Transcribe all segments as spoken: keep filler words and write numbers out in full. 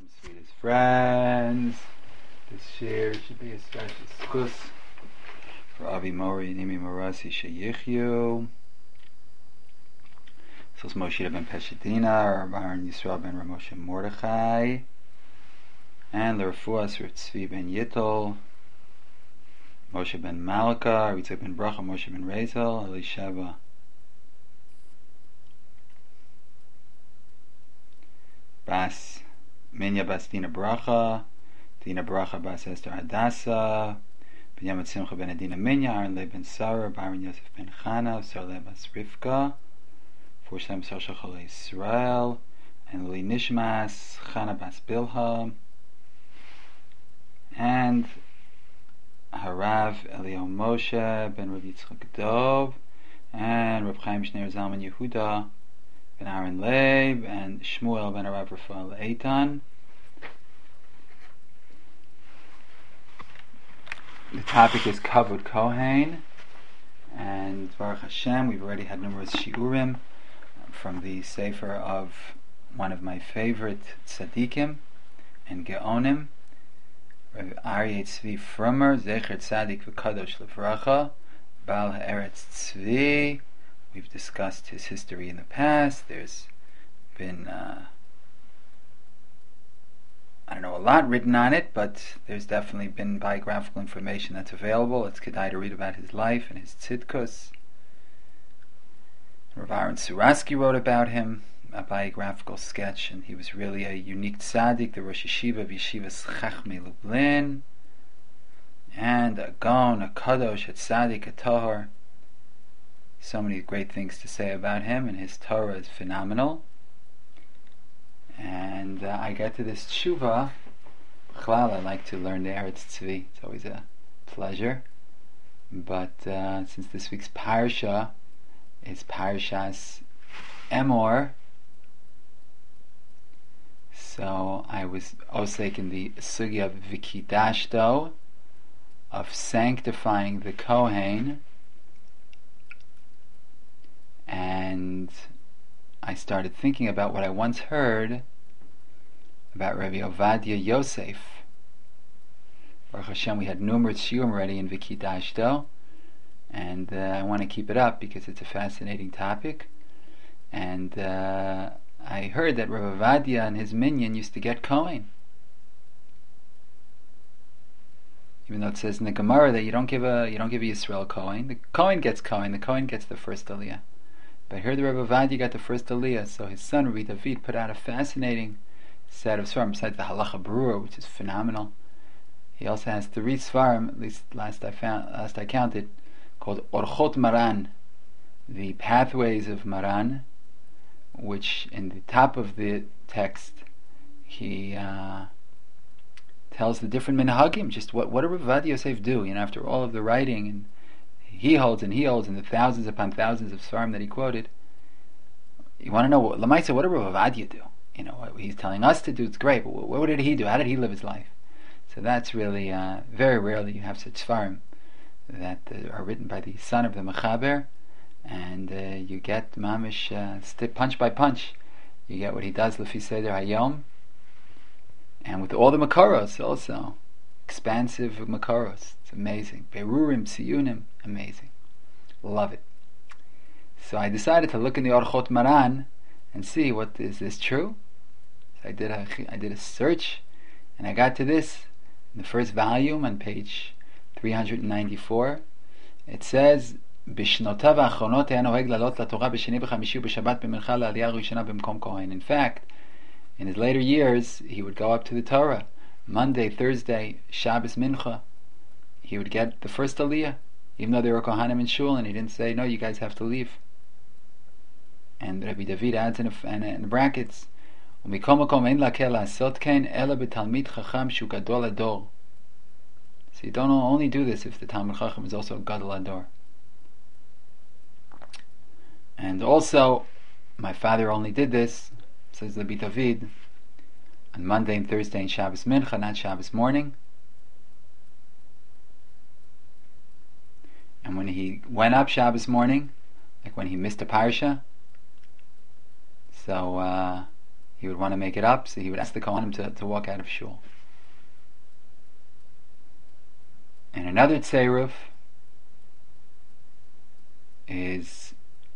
Shalom, sweetest friends. This year should be a special schus for Avi Mori and Imi Morasi Sheyichyu. So it's Moshe ben Peshadina, or Baron Yisrael ben Ramoshe Mordechai, and the Refuas for Tzvi ben Yittel, Moshe ben Malka, Ritzak ben Bracha, Moshe ben Rezel, Elisheva Bas Minya Bas Dina Bracha, Dina Bracha Bas Esther Hadassah, Binyamin Simcha ben Adina Minya, Aaron Le ben Sarah, Baron Yosef ben Chana, Sarle Bas Rivka, for Shem Shachal Israel, and Li Nishmas, Chana Bas Bilha, and Harav Eliyahu Moshe ben Rabbi Yitzchak Dov, and Reb Chaim Shneir Zalman Yehuda ben Aaron Leib, and Shmuel ben Harav Rafael Eitan. The topic is Kavod Kohen, and Baruch Hashem, we've already had numerous shiurim from the sefer of one of my favorite tzaddikim and geonim, Rav Aryeh Tzvi Frumer, Zecher Tzadik V'Kadosh Levracha, Baal Ha'eretz Tzvi. We've discussed his history in the past. There's been uh, I don't know a lot written on it, but there's definitely been biographical information that's available. It's kedai to read about his life and his tzidkus. Rav Aaron Suraski wrote about him, a biographical sketch, and he was really a unique tzaddik, the Rosh Yeshiva of Yeshivas Chachmei Lublin, and a Gaon, a Kadosh, a tzaddik, a Tahor. So many great things to say about him, and his Torah is phenomenal. And uh, I get to this tshuva. Chlal, I like to learn the Eretz Tzvi. It's always a pleasure. But uh, since this week's parsha is Parshas Emor, so I was osek in the sugya of Vikidashto, of sanctifying the Kohen, and I started thinking about what I once heard about Rabbi Ovadia Yosef. Baruch Hashem, we had numerous shiurim already in Vikidashto, and uh, I want to keep it up because it's a fascinating topic. And uh, I heard that Rabbi Ovadia and his minyan used to get Kohen, even though it says in the Gemara that you don't give a you don't give a Yisrael Kohen. The Kohen gets Kohen. The Kohen gets the first Aliyah. But here the Rebbe Ovadia got the first Aliyah, so his son Rabbi David put out a fascinating set of svarim, besides the Halacha Berurah, which is phenomenal. He also has three svarim, at least last I found, last I counted, called Orchot Maran, the pathways of Maran, which in the top of the text he uh, tells the different minhagim, just what what did Rebbe Ovadia Yosef do? You know, after all of the writing and he holds and he holds and the thousands upon thousands of svarim that he quoted. You want to know what Lamaisa, what did Rav Ovadia do? You know, what he's telling us to do, it's great, but what, what did he do? How did he live his life? So that's really, uh, very rarely you have such svarim that uh, are written by the son of the Mechaber, and uh, you get mamish, uh, st- punch by punch. You get what he does, Lefi Seder Hayom, and with all the Makaros also. Expansive Makaros. It's amazing. Berurim, Siyunim, amazing. Love it. So I decided to look in the Orchot Maran and see, what is this true? So I did a I did a search, and I got to this in the first volume on page three hundred ninety-four. It says, "Bishnotav ha'achronot היה נוהג לעלות לתורה בשני וחמישי ובשבת במנחה לעלייה הראשונה במקום כהן." In fact, in his later years, he would go up to the Torah Monday, Thursday, Shabbos, Mincha. He would get the first Aliyah, even though there were Kohanim in Shul, and he didn't say, no, you guys have to leave. And Rabbi David adds in, a, in, a, in the brackets, ומכל מקום אין להקל לעשות כן, אלא בתלמיד חכם שהוא גדול הדור. So you don't only do this if the Talmid Chacham is also a Gadol Ador. And also, my father only did this, says Rabbi David, on Monday and Thursday and Shabbos Mincha, not Shabbos morning. And when he went up Shabbos morning, like when he missed a parsha, so uh, he would want to make it up, so he would ask the Kohanim to, to walk out of shul. And another tzeiruf is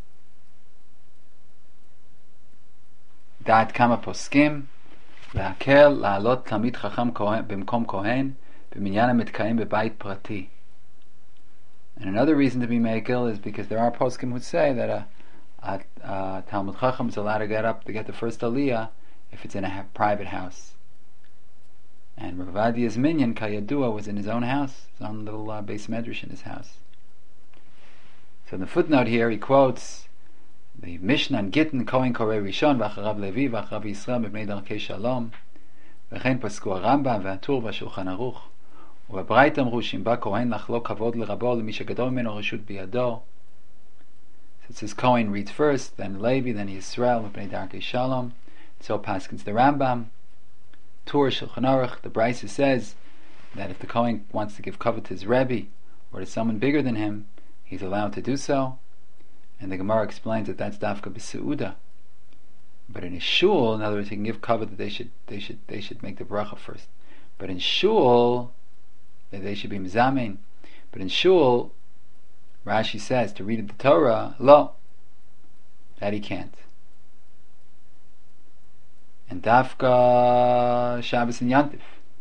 דעת כמה פוסקים להקל לעלות תלמיד חכם במקום כהן במניין המתקיים בבית פרטי. And another reason to be makil is because there are poskim who say that a, a, a Talmud Chacham is allowed to get up to get the first aliyah if it's in a private house. And Rav Ovadia's minyan, Kayadua, was in his own house, his own little uh, base medrash in his house. So in the footnote here he quotes the Mishnah and Gittin, Kohen Korei Rishon, V'acharav Levi, V'acharav Yisrael, B'bnei Darkei Shalom, V'chein Pasku HaRambam, V'Atur, V'Shulchan Aruch, ובברייתא אמרו שאם בא כהן לחלוק כבוד לרבו למי שגדול ממנו רשות בידו. So it says Kohen reads first, then Levi, then Yisrael, B'nei Darkei Shalom. So paskins the Rambam. Tur Shulchan Aruch, the Brisa says that if the Kohen wants to give kavod to his Rebbe or to someone bigger than him, he's allowed to do so. And the Gemara explains that that's dafka b'seuda. But in a shul, in other words, he can give kavod that they should they should they should make the bracha first. But in shul, that they should be mizamein. But in shul, Rashi says to read the Torah, lo, that he can't. And dafka Shabbos and Yantif,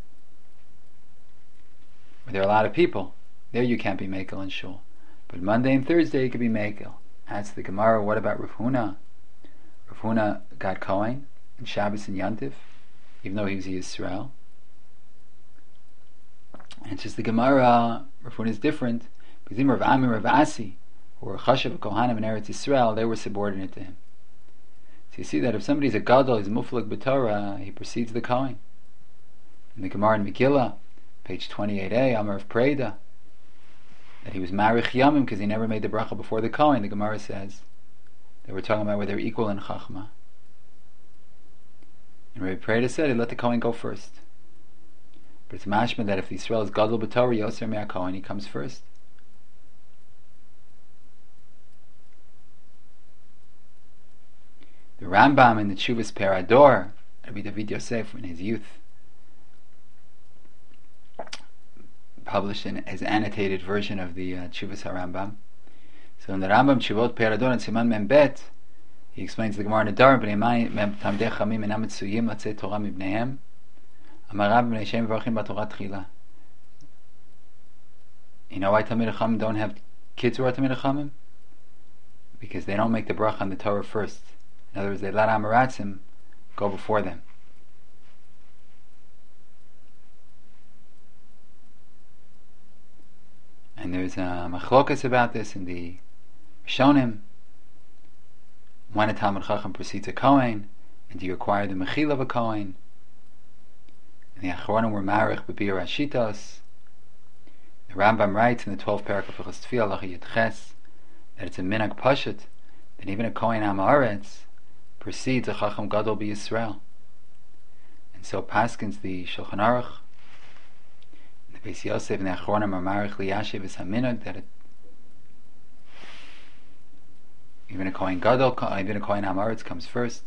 where there are a lot of people, there you can't be mekel in shul. But Monday and Thursday you could be mekel. Asks the Gemara, what about Rav Huna? Rav Huna got Kohen in Shabbos and Yantif, even though he was a Yisrael. And it's just the Gemara, Rav Huna is different, because even Rav Ami, Rav Asi, who were Chashav Kohanim in Eretz Yisrael, they were subordinate to him. So you see that if somebody's a Gadol, he's a Muflag B'Torah, he precedes the Kohen. In the Gemara in Megillah, page twenty-eight a, Amar of Preda, that he was Marich Yamim because he never made the bracha before the Kohen. The Gemara says they were talking about whether they're equal in Chachma. And Rabbi Preda said he let the Kohen go first. But it's mashma that if the Yisrael is Gadol B'Torah, Yoser Me'ah Kohen, he comes first. The Rambam in the Tshuvas Perador, Rabbi David Yosef in his youth, published in his annotated version of the uh, Tshuvas HaRambam. So in the Rambam Tshuvot Perador and Siman Mem Bet, he explains the Gemara in the Dor, B'nei Mem Tamdei Chamim Enam Mitzuyim Latzei Torah Mibneihem Amar Rab B'nei Shem V'Archim B'Torah Tchila. You know why Talmidei Chachamim don't have kids who are Talmidei Chachamim? Because they don't make the bracha on the Torah first. In other words, they let Amaratzim go before them. And there's a machlokas about this in the Rishonim. When a Talmud Chacham precedes a Kohen, and do you acquire the mechila of a Kohen? And the Achronim were marich b'bir Rashitos. The Rambam writes in the twelfth parak of Hilchos Tefillah, Halacha Yudches, that it's a minhag pashut that even a Kohen Am Haaretz precedes a Chacham Gadol b'Yisrael. And so paskins the Shulchan Aruch, the Beis Yosef and the Achronim are marich liyashiv is haminhag that it, even a Kohen Gadol, even a Kohen Am Haaretz comes first.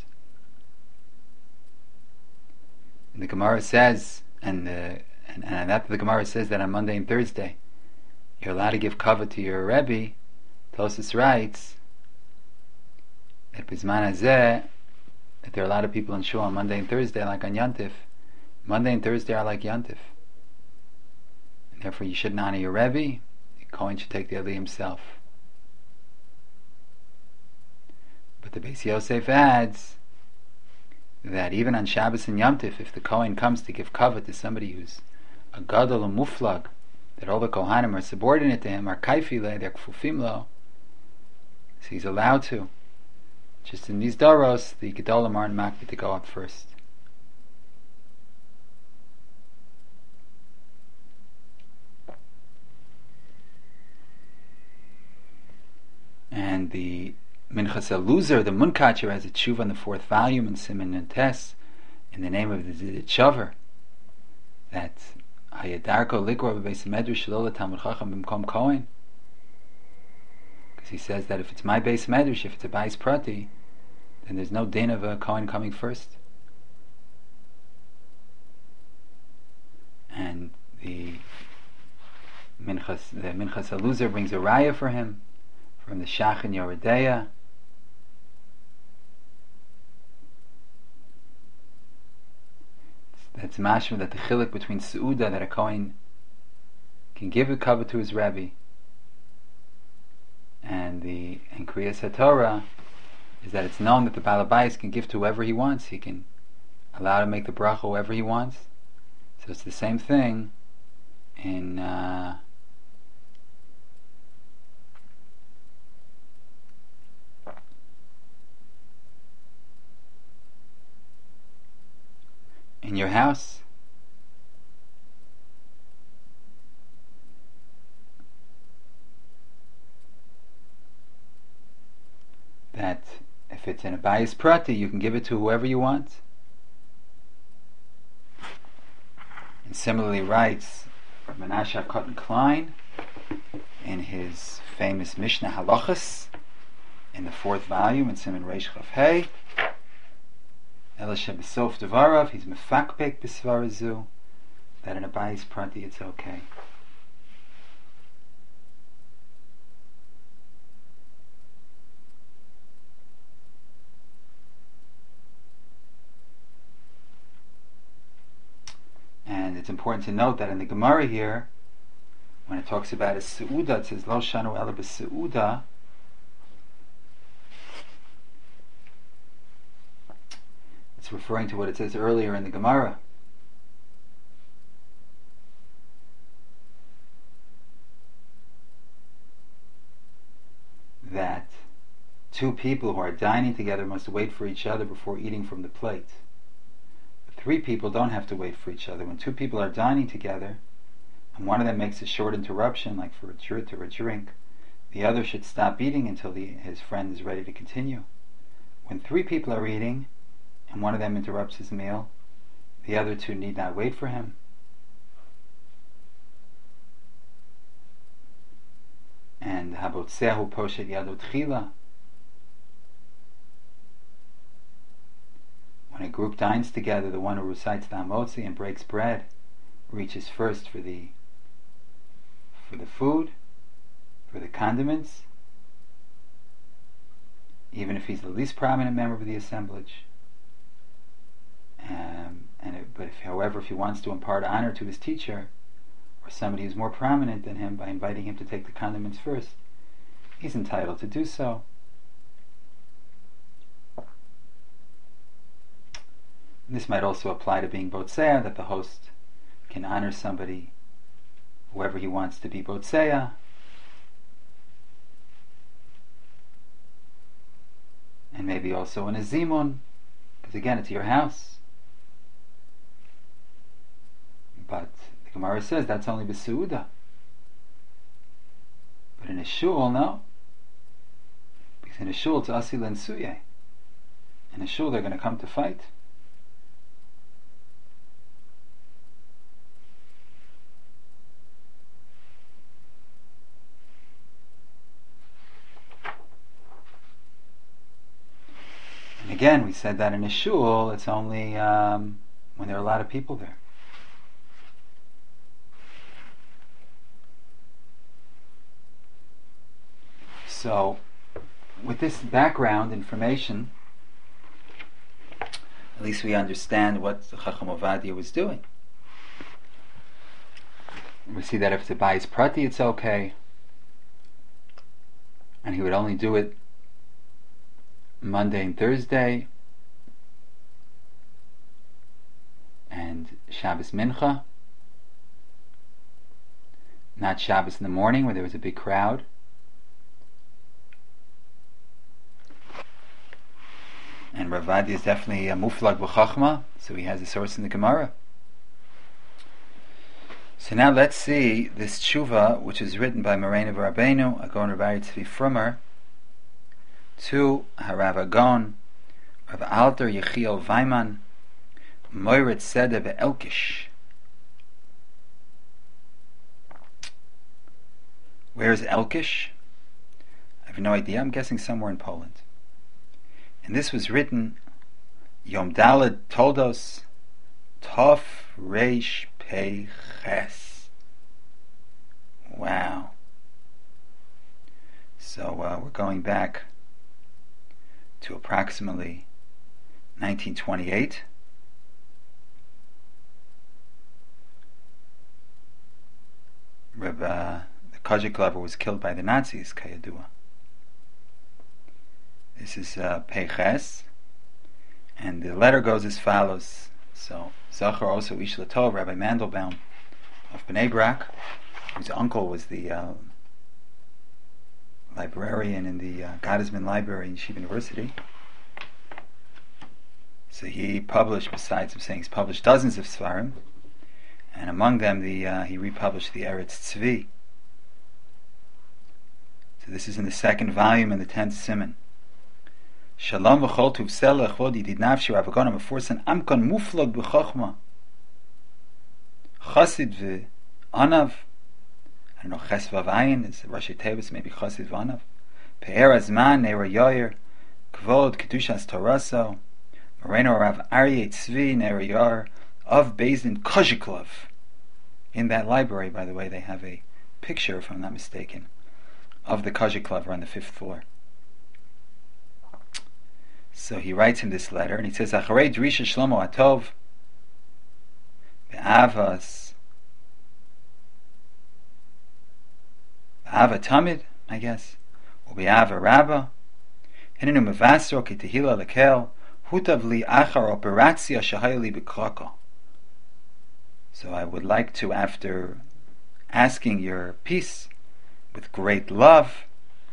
And the Gemara says, and the and, and that the Gemara says that on Monday and Thursday you're allowed to give kavod to your Rebbe. Tosfos writes that Bizman Hazeh, that there are a lot of people in shul on Monday and Thursday like on Yantif. Monday and Thursday are like Yantif, and therefore you shouldn't honor your Rebbe. The Kohen should take the Aliyah himself. But the Beis Yosef adds that even on Shabbos and Yom Tif, if the Kohen comes to give kavod to somebody who's a gadol, a muflag, that all the Kohanim are subordinate to him, are kaifile, they're kfufim lo, so he's allowed to. Just in these daros, the gedolim aren't makbid to go up first. And the Minchas Eluzar, the Munkacher, has a tshuva in the fourth volume in Siman Nutes in the name of the Ziditshover that Hayadarko Likor B'Beis Medrash Shelo Talmud Chacham B'Mkom Kohen, because he says that if it's my Beis Medrash, if it's a Bais Prati, then there's no din of a Kohen coming first. and the Minchas, the Minchas Haluzer brings a raya for him from the Shach and Yoredeya. That's mashma that the chiluk between Seuda, that a Kohen can give a kavod to his Rebbe, and the and Kriyas HaTorah is that it's known that the Baal Habayis can give to whoever he wants. He can allow to make the bracha whoever he wants. So it's the same thing in uh, in your house. That if it's in a bayis prati, you can give it to whoever you want. And similarly writes Menashe Cotton Klein in his famous Mishnah Halachas in the fourth volume in Siman Reish Chaf Hey. Ela shebesof devarav, he's mefakpek b'svarazu, that in a bayis prati it's okay. And it's important to note that in the Gemara here, when it talks about a seuda, it says lo shanu ela b'seuda. It's referring to what it says earlier in the Gemara. That two people who are dining together must wait for each other before eating from the plate. Three people don't have to wait for each other. When two people are dining together, and one of them makes a short interruption, like for a chut or a drink, the other should stop eating until the, his friend is ready to continue. When three people are eating, and one of them interrupts his meal, the other two need not wait for him. And habotzehu poshet yado tchila. When a group dines together, the one who recites the Hamotzi and breaks bread reaches first for the for the food, for the condiments, even if he's the least prominent member of the assemblage. Um, and it, but if, however, if he wants to impart honor to his teacher or somebody who's more prominent than him by inviting him to take the condiments first, he's entitled to do so. This might also apply to being Botseah, that the host can honor somebody, whoever he wants to be Botseah. And maybe also in a Zimun, because again, it's your house. But the Gemara says that's only B'Seuda. But in a shul, no. Because in a shul, it's Asil and Suye. In a shul, they're going to come to fight. Again, we said that in a shul, it's only um, when there are a lot of people there. So, with this background information, at least we understand what Chacham Ovadia was doing. We see that if it's a bayis prati, it's okay, and he would only do it Monday and Thursday, and Shabbos Mincha, not Shabbos in the morning where there was a big crowd. And Rav Ovadia is definitely a muflag b'chachma, so he has a source in the Gemara. So now let's see this tshuva, which is written by Moreno Rabbeinu, Agon Rabbi Tzvi Frummer, to Harav Agon, Rav Alter Yechiel Weiman, Moiret Seder be'Elkish. Where is Elkish? I have no idea. I'm guessing somewhere in Poland. And this was written Yom Daled Toldos Tov Reish Pei Ches. Wow. So uh, we're going back to approximately nineteen twenty-eight. Reb, uh, the Kozhik lover was killed by the Nazis, Kayadua. This is uh, Pei Ches, and the letter goes as follows. So, Zachar also Ish Latov, Rabbi Mandelbaum of Bnei Brak, whose uncle was the uh, librarian in the uh, Gottesman Library in Yeshiva University. So he published, besides I'm saying he's published dozens of Sfarim, and among them the uh, he republished the Eretz Tzvi. So this is in the second volume in the tenth Siman. Shalom v'chol tuv selech v'odi did nafshi ravagonam aforsan amkon muflog b'chochma chasid v'anav. I don't know, ches v'avayin is Rashi Tevis, maybe chasid v'anav. Pe'er azman ne'er yoyer kvod kedushas toraso Moreno Rav Aryeh Tzvi ne'er yar of Bezdin Kozhiklov. In that library, by the way, they have a picture, if I'm not mistaken, of the Kozhiklov on the fifth floor. So he writes in this letter, and he says, Acharei Drisha Shlomo Atov Be'avas Be'ava Tamid, I guess, or Be'ava Rabba, Henenu Mevasro Ketehila Lekel, Hutav Li Achar Operatzia Shahayli B'Kroko. So I would like to, after asking your peace with great love,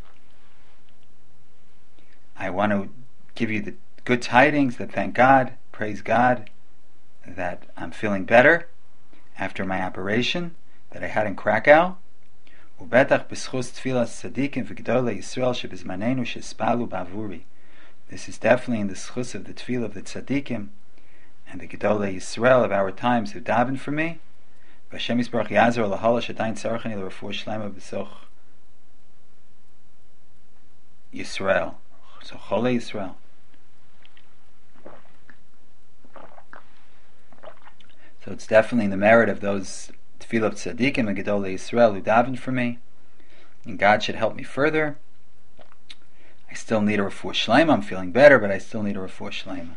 I want to give you the good tidings that thank God, praise God, that I'm feeling better after my operation that I had in Krakow. Ubetach b'schus tfilas tzadikim v'gdolei Yisrael shebizmanenu shespalu b'avuri. This is definitely in the schus of the tefillah of the tzadikim and the Gedolei Yisrael of our times who daven for me. V'Hashem Yisbarach Yazor lahala shadayin tzarachani l'refuah shlema b'soch Yisrael. So Cholei Yisrael. So it's definitely the merit of those tefillah of tzadikim and Gedolei Yisrael who daven for me, and God should help me further. I still need a refuah shlema. I'm feeling better, but I still need a refuah shlema.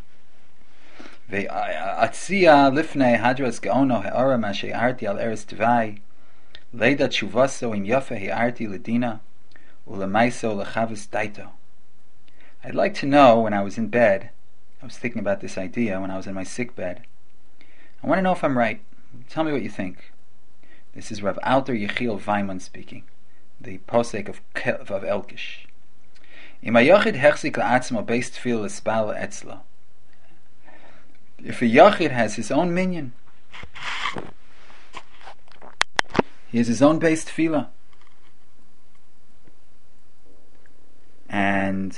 Ve'atzia lifnei hadras geono he'ara ma she'arti al eretz tvai leida tshuvaso im yofa he'arti ledina ulemaiso lechavas daito. I'd like to know, when I was in bed, I was thinking about this idea when I was in my sick bed. I want to know if I'm right. Tell me what you think. This is Rav Alter Yechiel Weiman speaking, the posek of, of Elkish. Im hayachid hechzik la'atzmo beis tefillah l'spal etzla. If a yachid has his own minyan, he has his own beis tefillah, and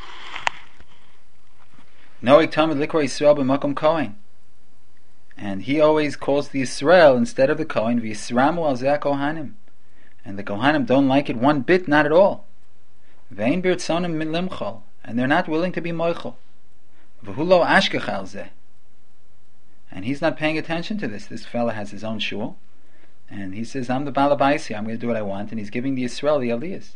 noik tamid likra Yisrael b'makom kohen, and he always calls the Yisrael instead of the kohen v'yisramu al zeh kohanim, and the kohanim don't like it one bit, not at all. Vein birtzonim min limchol, and they're not willing to be moichel. V'hulo ashkech al zeh, and he's not paying attention to this. This fella has his own shul, and he says, I'm the balabaisi, I'm going to do what I want, and he's giving the Yisrael the aliyahs.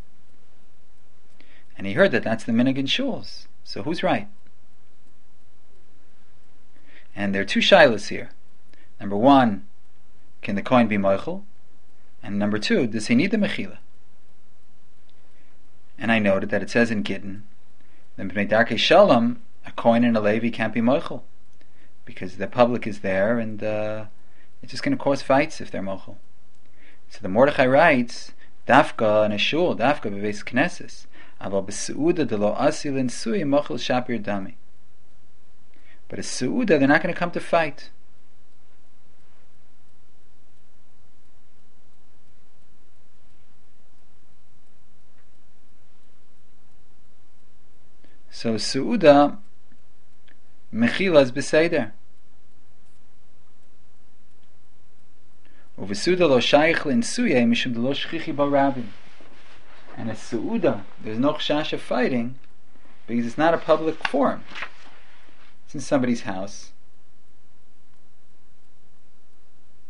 And he heard that that's the minhag in shuls. So who's right? And there are two shilas here. Number one, can the kohen be moichel? And number two, does he need the mechila? And I noted that it says in Gittin that b'nei darkei shalom, a kohen and a levi can't be moichel, because the public is there, and uh, it's just going to cause fights if they're mochel. So the Mordechai writes, Dafka and a shul, Dafka b'veis knesses, aval b'seuda de lo asil in sui mochel shapir dami. But a seuda, they're not going to come to fight. So seuda, mechila is beseder. Uvesuda lo shaykh l'insuye mishum de lo shchichi barabim. And a seuda, there's no chash of fighting because it's not a public forum. It's in somebody's house.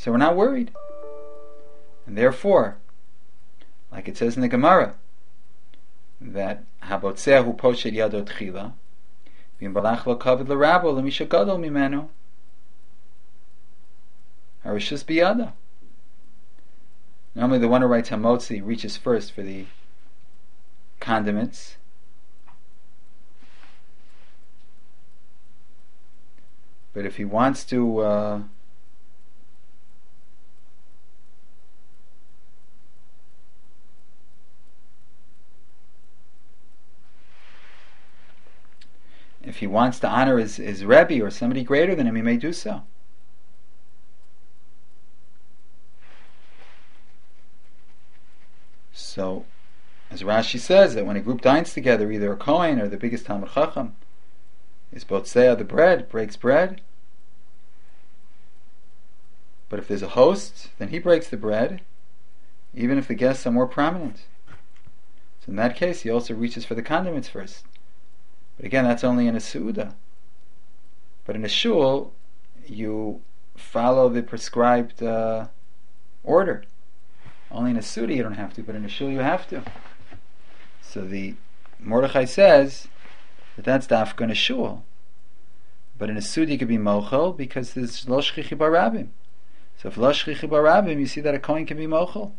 So we're not worried. And therefore, like it says in the Gemara, that habotzehu poshet yado tchila, v'im balach lo kavod l'rabo l'misha gadol mimenu, harishus biyada. Normally the one who writes hamotzi reaches first for the condiments, but if he wants to uh, if he wants to honor his, his Rebbe or somebody greater than him, he may do so. So, as Rashi says, that when a group dines together, either a Kohen or the biggest Talmud Chacham is Botzea, the bread, breaks bread. But if there's a host, then he breaks the bread, even if the guests are more prominent. So in that case, he also reaches for the condiments first. But again, that's only in a Su'udah. But in a shul, you follow the prescribed uh, order. Only in a Suda you don't have to, but in a shul you have to. So the Mordechai says that that's dafka in a shul. But in a Suda you could be mochel because there's lo shchichi barabim. So if lo shchichi barabim, you see that a kohen can be mochel.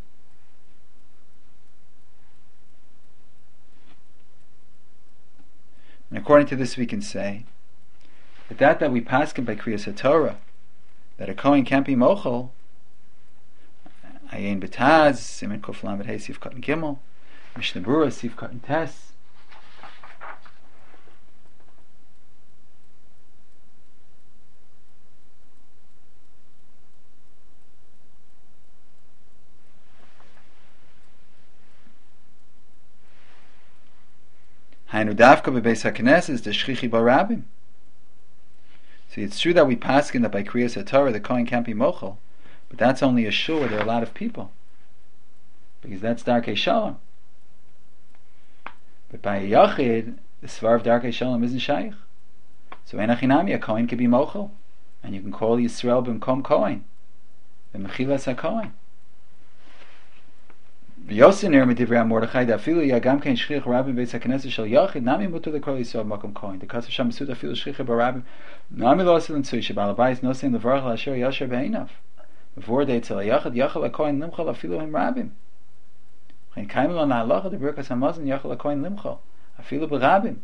And according to this we can say that that, that we paskin by Kriyas HaTorah, that a kohen can't be mochel, Ayin B'taz, Simen Kuf Lamed Hey Sif Katan Gimel, Mishnah Berurah Sif Katan Tes. Hainu Davka B'Beis HaKnesses is the Shchichi Barabim. So it's true that we paskin that by Kriyas HaTorah the Kohen can't be mochel, but that's only a shul where there are a lot of people, because that's Darkei Shalom. But by a Yachid, the Svar of Darkei Shalom isn't Shaykh. So Enachinami, a Kohen can be mochel, and you can call Yisrael B'mkom Kohen, the Mechilas HaKohen. V'yosinir Medivrei Mordechai Dafilu Yagam Kein Shchich Rabim Beis HaKnesset Shel Yachid Nami Mutar L'Kol Yisrael B'mkom Kohen. The Kasav Sham Mesud Afilu Shchich Barabim Nami Lo Asil Tzui Shebal Abayis Nosein Levarach L'Asher Yasher Be'einav. Before they tell a Yachid Yachal HaKohen Limchal Afilu Hem Rabim. Chen Kaimel on Halacha the Birkas Hamazon Yachal HaKohen Limchal Afilu B'Rabim.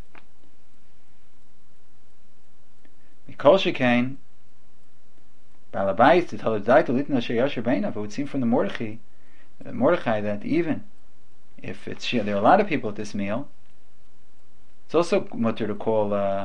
Mikol Shekain Bal Abayis to tell the Dai to Litin Asher Yasher Be'einav. It would seem from the Mordechai Mordechai that even if it's there are a lot of people at this meal, it's also mutter to call uh,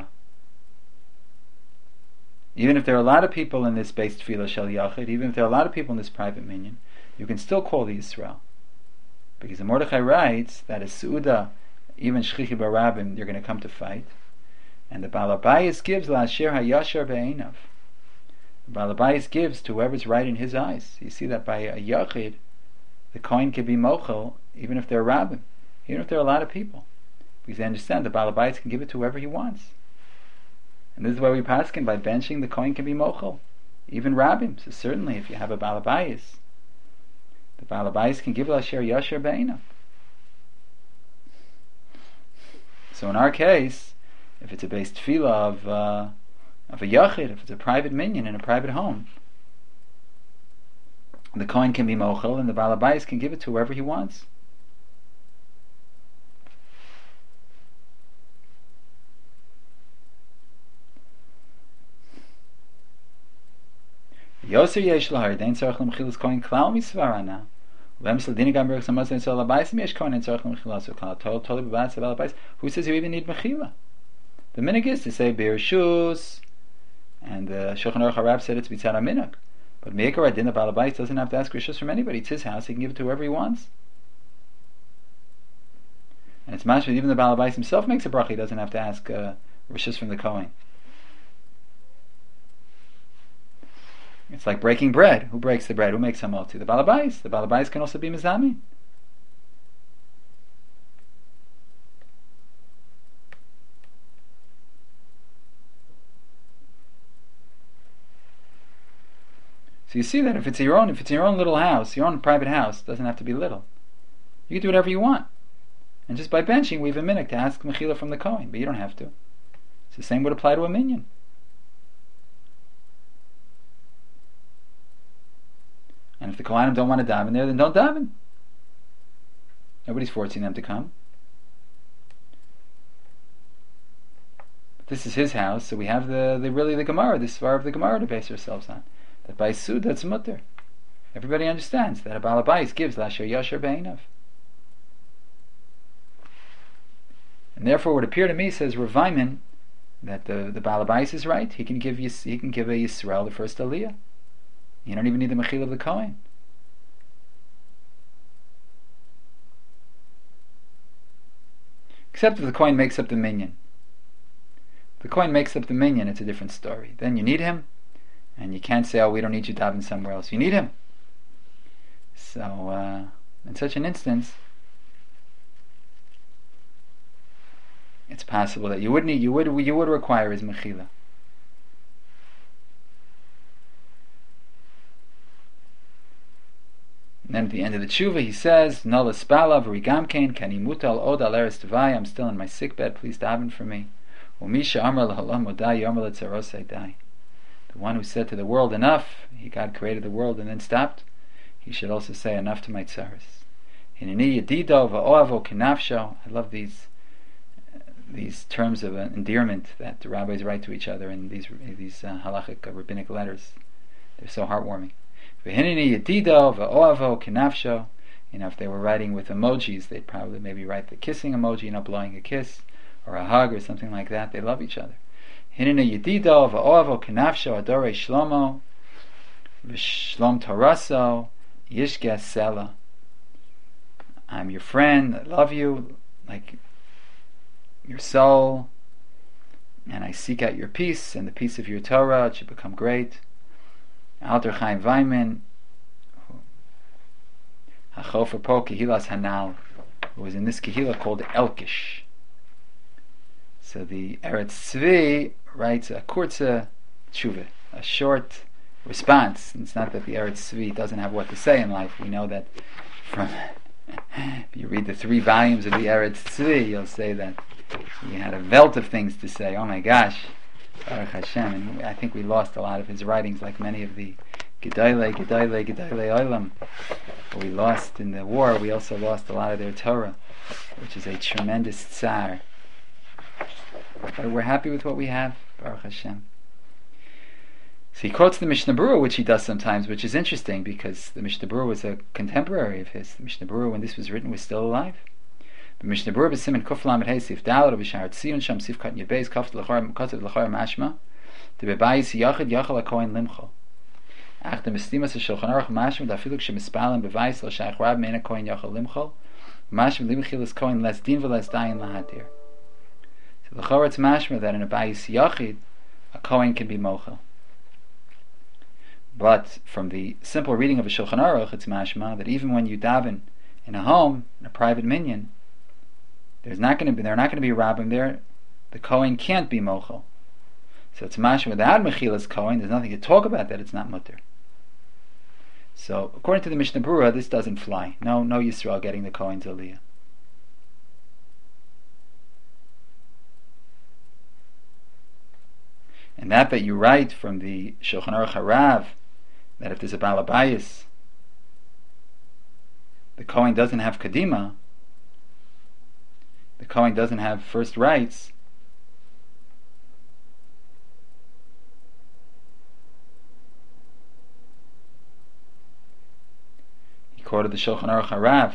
even if there are a lot of people in this base tefillah shel yachid, even if there are a lot of people in this private minyan, you can still call the Yisrael, because the Mordechai writes that a Su'udah, even shchichi barabim, you're going to come to fight, and the Baal Abayis gives la'asher hayashar be'einav. The Baal Abayis gives to whoever's right in his eyes. You see that by a yachid, the Kohen can be mochel, even if they're rabbim, even if there are a lot of people, because they understand the Baal Abayis can give it to whoever he wants. And this is why we paskin by benching the Kohen can be mochel, even rabbim. So certainly, if you have a Baal Abayis, the Baal Abayis can give l'asher yasher be'einav. So in our case, if it's a base tefillah of uh, of a yachid, if it's a private minyan in a private home, the Kohen can be mochel, and the Baal Abayis can give it to whoever he wants. Yoser yesh lahar dein tzarich lemchilas Kohen klal misvarana. Lem sladini gam berach samaz dein tzarich labayis yesh Kohen dein tzarich lemchilas klal tol tol bebatz Baal Abayis. Who says you even need mechila? The minhag is to say bereshus, and the Shulchan Aruch Harab said it's bitzad minhag. But Meikar Adin, the Baal Abayis doesn't have to ask rishus from anybody. It's his house; he can give it to whoever he wants. And it's mashma even the Baal Abayis himself makes a bracha; he doesn't have to ask uh, rishus from the Kohen. It's like breaking bread. Who breaks the bread? Who makes hamoti? The Baal Abayis. The Baal Abayis can also be mizami. So So you see that if it's your own, if it's your own little house, your own private house, it doesn't have to be little. You can do whatever you want. And just by benching, we have a minute to ask Mechila from the Kohen, but you don't have to. So the same would apply to a minyan. And if the Kohanim don't want to daven there, then don't daven. Nobody's forcing them to come. But this is his house, so we have the, the really the Gemara, the Svar of the Gemara to base ourselves on. That by Sud, that's mutter. Everybody understands that a Baal Habayis gives Lasher Yasher Be'inav. And therefore, it would appear to me, says Rav Vyman, that the the Baal Habayis is right. He can give Yis, he can give a Yisrael the first Aliyah. You don't even need the Mechil of the Kohen. Except if the Kohen makes up the minyan. If the Kohen makes up the minyan, it's a different story. Then you need him, and you can't say, oh, we don't need you daven somewhere else. You need him. So, uh, in such an instance, it's possible that you would need, you would, you would require his mechila. And then at the end of the tshuva, he says, "Nola spala v'rigamkein kani mutal od al eretz tevai." I'm still in my sick bed. Please daven for me. Umisha amar lahalam odai amar letzarosai dai. The one who said to the world, "Enough," he God created the world and then stopped. He should also say, "Enough to my tzaros." Hineni yedido va'oavo kenafsho. I love these these terms of endearment that the rabbis write to each other in these these uh, halachic uh, rabbinic letters. They're so heartwarming. V'hineni yedido va'oavo kenafsho. You know, if they were writing with emojis, they'd probably maybe write the kissing emoji, you know, blowing a kiss, or a hug, or something like that. They love each other. Hineni yedido va'oavo kenafsho adorei shlomo v'shlom toraso yishges sela. I'm your friend. I love you like your soul, and I seek out your peace and the peace of your Torah. It should become great. Alter Chaim Weiman, Hachofer Po Kehilas Hanal, who was in this Kehila called Elkish. So the Eretz Tzvi writes a kurza tshuva, a short response. It's not that the Eretz Tzvi doesn't have what to say in life. We know that from if you read the three volumes of the Eretz Tzvi, you'll say that he had a velt of things to say. Oh my gosh, Baruch Hashem. And I think we lost a lot of his writings, like many of the Gedolei, Gedolei, Gedolei Olam. We lost in the war. We also lost a lot of their Torah, which is a tremendous tsar. But we're happy with what we have, Baruch Hashem. So he quotes the Mishnah Berurah, which he does sometimes, which is interesting because the Mishnah Berurah was a contemporary of his. The Mishnah Berurah, when this was written, was still alive. The Mishnah Berurah b'simen kuf lamed hey sif dalad or b'shar tziyun sham sif kat yebeis kaft l'chor kativ l'chor mashma to bebayis yachid yachal hakohen limcho. Ach the mislimas shulchan aruch mashma dafiluk shemispalen bebayis l'shayich rab meina kohen yachal limcho mashma limchil is kohen less din v'less dayin lahadir. So l'chor it's mashma that in a bayis yachid a kohen can be mochel. But from the simple reading of a Shulchan Aruch, it's mashma that even when you daven in a home, in a private minyan, there's not going to be they're not going to be rabbim there. The kohen can't be mochel. So it's mashma without mechilas kohen. There's nothing to talk about that. It's not mutter. So according to the Mishnah Berurah, this doesn't fly. No, no Yisrael getting the kohen's aliyah. And that that you write from the Shulchan Aruch Harav, that if there's a Baal Habayis, the Kohen doesn't have Kadima, the Kohen doesn't have first rights, he quoted the Shulchan Aruch Harav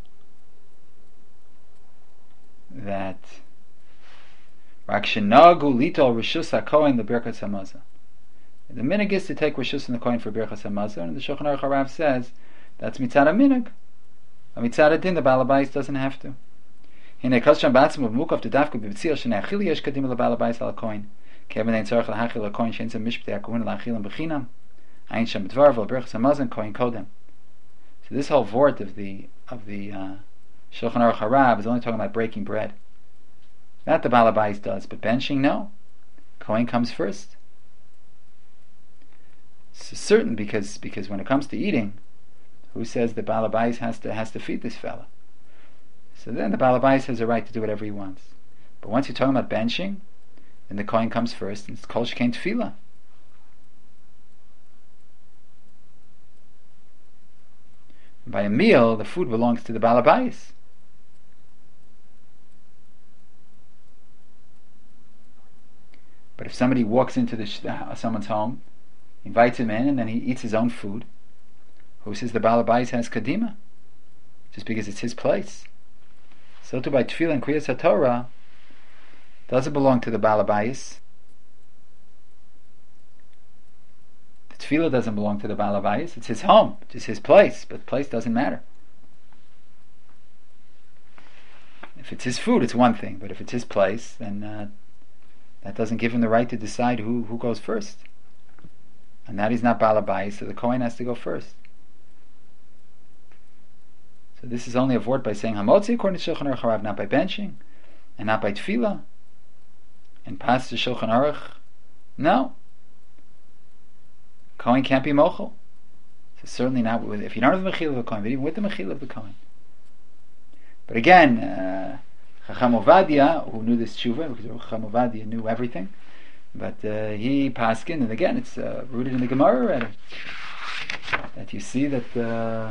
that Rak shenagu litol rishus hakohen lebirkas hamazon. The minig is to take rishus in the kohen for birkas hamazon, and the Shulchan Aruch Harav says that's mitzad minig. A mitzad din the Baal Habayis doesn't have to. Hine kasham batzim of mukaf to dafka b'vtzil shenei achili yesh kadim leBaal Habayis al kohen. Kevin ein tzarich lahachil kohen shein zem mishptei hakohen lachilam b'chinam. Ein shem dvar v'al birkas hamazon kohen kodem. So this whole vort of the of the uh, Shulchan Aruch Harav is only talking about breaking bread. That the Baal Habayis does, but benching, no. Kohen comes first. So So certain, because because when it comes to eating, who says the Baal Habayis has to has to feed this fella? So then the Baal Habayis has a right to do whatever he wants. But once you're talking about benching, then the Kohen comes first, and it's Kol Shekain Tefillah. By a meal, the food belongs to the Baal Habayis. But if somebody walks into the, uh, someone's home, invites him in, and then he eats his own food, who says the Baal Habayis has Kadima? Just because it's his place. So too by Tefillah and Kriyas HaTorah, doesn't belong to the Baal Habayis. The Tefillah doesn't belong to the Baal Habayis. It's his home, it's his place, but place doesn't matter. If it's his food, it's one thing, but if it's his place, then uh, that doesn't give him the right to decide who, who goes first. And that he's not Baal Habayis, so the Kohen has to go first. So this is only avoided by saying Hamotzi according to Shulchan Aruch Harav, not by benching, and not by Tefillah. And past the Shulchan Aruch, no. Kohen can't be mochel. So certainly not with, if you don't have the mechil of the Kohen, but even with the mechil of the Kohen. But again, uh, Chacham Ovadia, who knew this tshuva, because Chacham Ovadia knew everything, but uh, he paskin, and again, it's uh, rooted in the Gemara already, that you see that uh,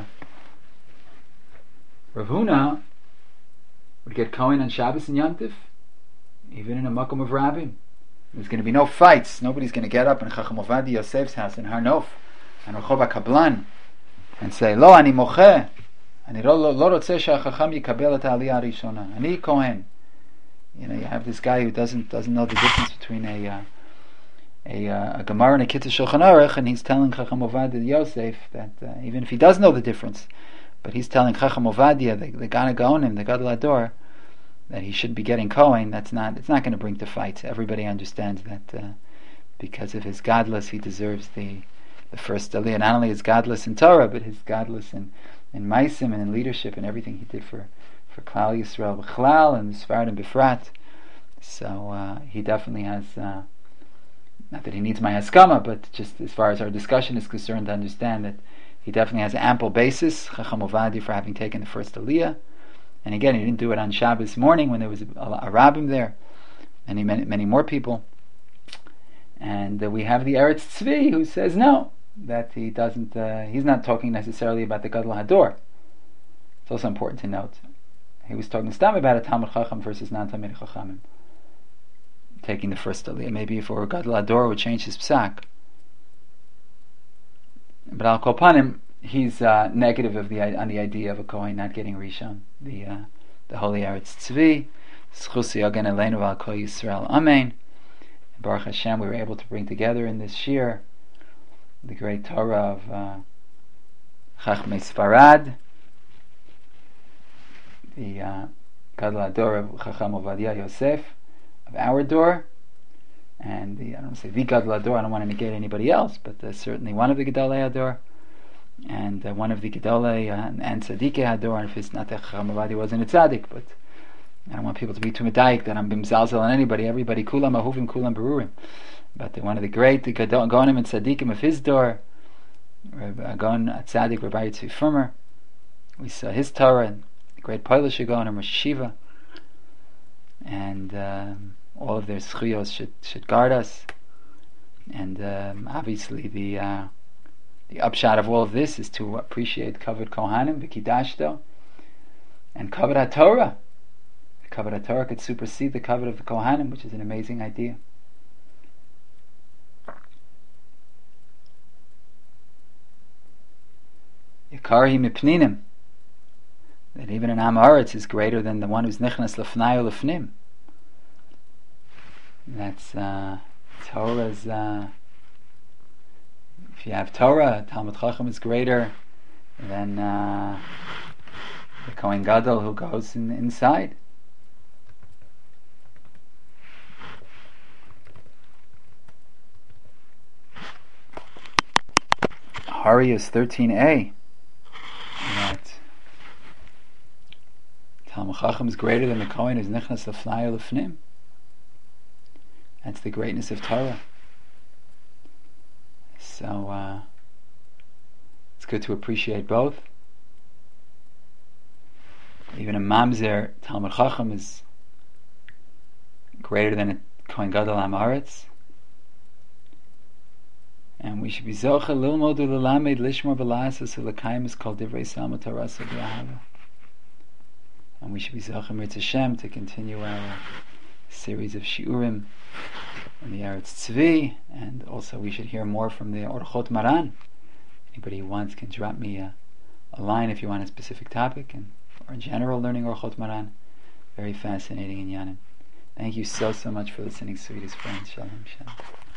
Rav Huna would get Kohen on Shabbos and Yom Tov, even in a makom of Rabbim. There's going to be no fights. Nobody's going to get up in Chacham Ovadia Yosef's house in Har Nof and Rehov HaKablan and say, Lo, ani mocheh, ani lo rotzeh she'achacham yikabel et ha'aliyah harishona. Ani Kohen. You know, you have this guy who doesn't doesn't know the difference between a uh, a, uh, a Gemara and a Kitzur Shulchan Aruch, and he's telling Chacham Ovadia Yosef that uh, even if he does know the difference, but he's telling Chacham Ovadia, the, the Gana Gaonim, the Gadol Hador, that he should be getting Kohen. That's not. It's not going to bring to fights. Everybody understands that uh, because of his godless, he deserves the the first aliyah. Not only his godless in Torah, but his godless in in Maisim and in leadership and everything he did for for Klal Yisrael B'chlal and Sfardim B'frat. So uh, he definitely has. Uh, not that he needs my haskama, but just as far as our discussion is concerned, to understand that he definitely has ample basis, Chacham Ovadia, for having taken the first aliyah. And again, he didn't do it on Shabbos morning when there was a, a, a rabbim there, and he many, many more people. And uh, we have the Eretz Tzvi who says no, that he doesn't. Uh, he's not talking necessarily about the Gadol Hador. It's also important to note he was talking stam about a Talmud Chacham versus non-Talmid Chachamim taking the first aliyah. Maybe if it were Gadol Hador, would change his psak. But Al Kol Panim, he's uh, negative of the on the idea of a Kohen not getting Rishon, the uh, the Holy Eretz Tzvi. Zchus Yogen Eleinu Al Kol Yisrael. Amen. Baruch Hashem, we were able to bring together in this shir the great Torah of uh, Chachmei Sfarad, the uh, Gadol Hador of Chacham Ovadia Yosef, of our door, and the, I don't want to say the Gadol Hador, I don't want to negate anybody else, but uh, certainly one of the Gedolei Hador, and uh, one of the Gedolei uh, and Tzadikei Hador, and if it's not that Chacham Ovadia wasn't a Tzadik, but I don't want people to be too medayik that I'm bimzalzel on anybody, everybody, kulam ahuvim, kulam berurim, but uh, one of the great the Gaonim and Tzadikim of his door, Rabbi Gon Tzadik, Rabbi Yitzvi Firmer, we saw his Torah, and the great Polish Gaonim, Rosh Yeshiva, and um, all of their schuyos should should guard us. And um, obviously the uh, the upshot of all of this is to appreciate Kavod Kohanim, B'Kidashto, and Kavod HaTorah. The Kavod HaTorah could supersede the Kavod of the Kohanim, which is an amazing idea. Yikari Mipninim, that even an Am Haaretz is greater than the one who's Nichnas Lefnai or Lefnim. That's uh, Torah's. Uh, if you have Torah, Talmud Chacham is greater than uh, the Kohen Gadol who goes in, inside. Harius thirteen a. That Talmud Chacham is greater than the Kohen who's Nichnas Lefnai or Lefnim. That's the greatness of Torah. So, uh, good to appreciate both. Even a mamzer Talmud Chacham is greater than a Kohen Gadol Am Haaretz. And we should be zocha lilmod ulelamed lishmor b'lasas ulekayim is called divrei salma tarasa b'ahava. And we should be zocha mirz Hashem to continue our series of shiurim in the Eretz Tzvi, and also we should hear more from the Orchot Maran. Anybody who wants can drop me a, a line if you want a specific topic, and or general learning Orchot Maran. Very fascinating in Yanim. Thank you so so much for listening, sweetest friends. Shalom shalom.